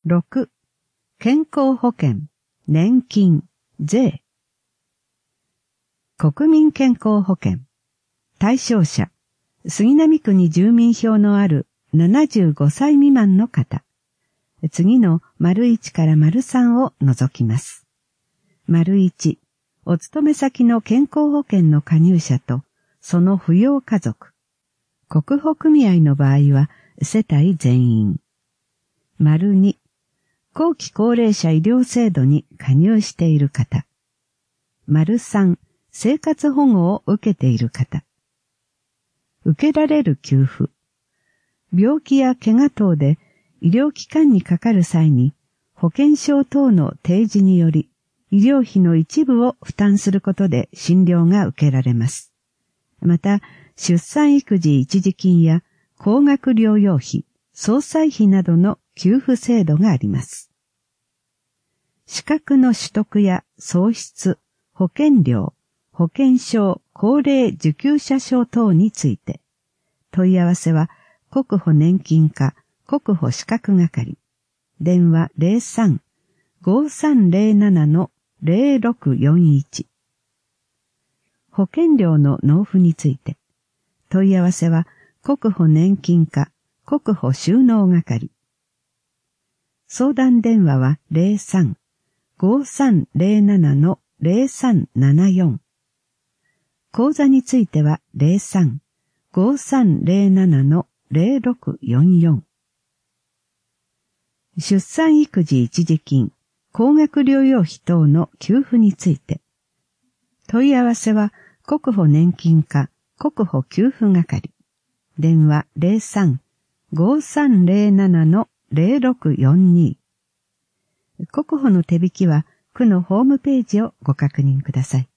6. 健康保険、年金、税。国民健康保険。対象者、杉並区に住民票のある75歳未満の方。次の①から③を除きます。①、お勤め先の健康保険の加入者とその扶養家族。国保組合の場合は世帯全員。②、後期高齢者医療制度に加入している方。③、生活保護を受けている方。受けられる給付。病気や怪我等で医療機関にかかる際に保険証等の提示により医療費の一部を負担することで診療が受けられます。また、出産育児一時金や高額療養費、葬祭費などの給付制度があります。資格の取得や喪失、保険料、保険証、高齢受給者証等について、問い合わせは国保年金課国保資格係、電話03-5307-0641。保険料の納付について、問い合わせは国保年金課国保収納係。相談電話は03-5307-0374。口座については03-5307-0644。出産育児一時金、高額療養費等の給付について、問い合わせは国保年金課国保給付係、電話03-5307-0642。国保の手引きは区のホームページをご確認ください。